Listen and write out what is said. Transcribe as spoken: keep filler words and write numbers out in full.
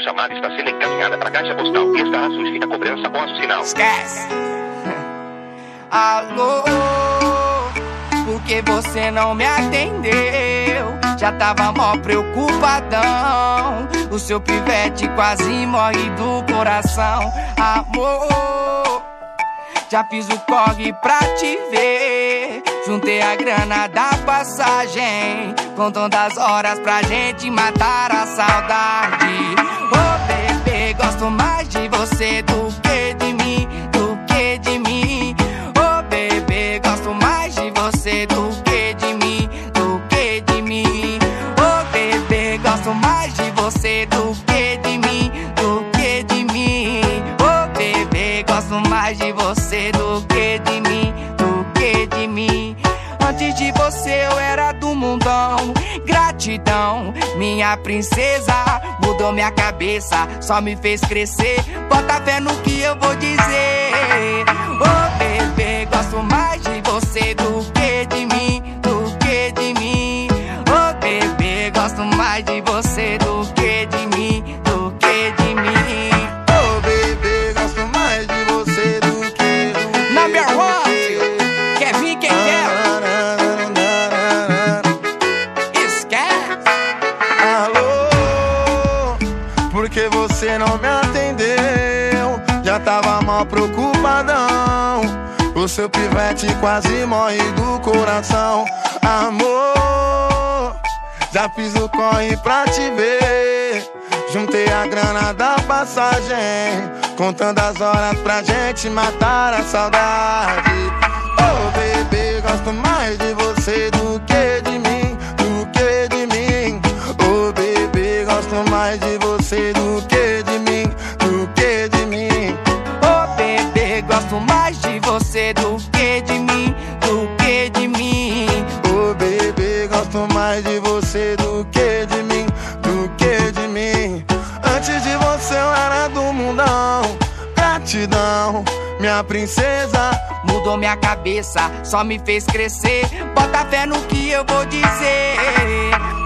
chamada está sendo encaminhada para a caixa postal. Estará sujeita a cobrança após o sinal. Esquece. Alô, por que você não me atendeu? Já tava mó preocupadão. O seu pivete quase morre do coração. Amor, já fiz o corre pra te ver. Juntei a grana da passagem, contando as horas pra gente matar a saudade. Ô bebê, gosto mais de você do que de mim, do que de mim. Ô bebê, gosto mais de você do que de mim, do que de mim. Ô bebê, gosto mais de você do que de mim, do que de mim. Ô bebê, gosto mais de você do que de mim, do que de mim. Antes de você eu era do mundão. Gratidão, minha princesa, mudou minha cabeça, só me fez crescer. Bota fé no que eu vou dizer. Ô bebê, gosto mais de você do que de mim, do que de mim. Ô bebê, gosto mais de você do que de mim, do que de mim. Ô bebê, gosto mais de você do que do Number one, quer vir quem quer? Porque você não me atendeu, já tava mal preocupadão. O seu pivete quase morre do coração. Amor, já fiz o corre pra te ver. Juntei a grana da passagem, contando as horas pra gente matar a saudade. Oh bebê, gosto mais de você do que de mim, do que de mim. Oh bebê, gosto mais de você do que de mim, do que de mim. Oh bebê, gosto mais de você do que de mim, do que de mim. Oh bebê, gosto mais de você do que de mim, do que de mim. Antes de você eu era do mundão. Gratidão, minha princesa, mudou minha cabeça, só me fez crescer. Bota fé no que eu vou dizer.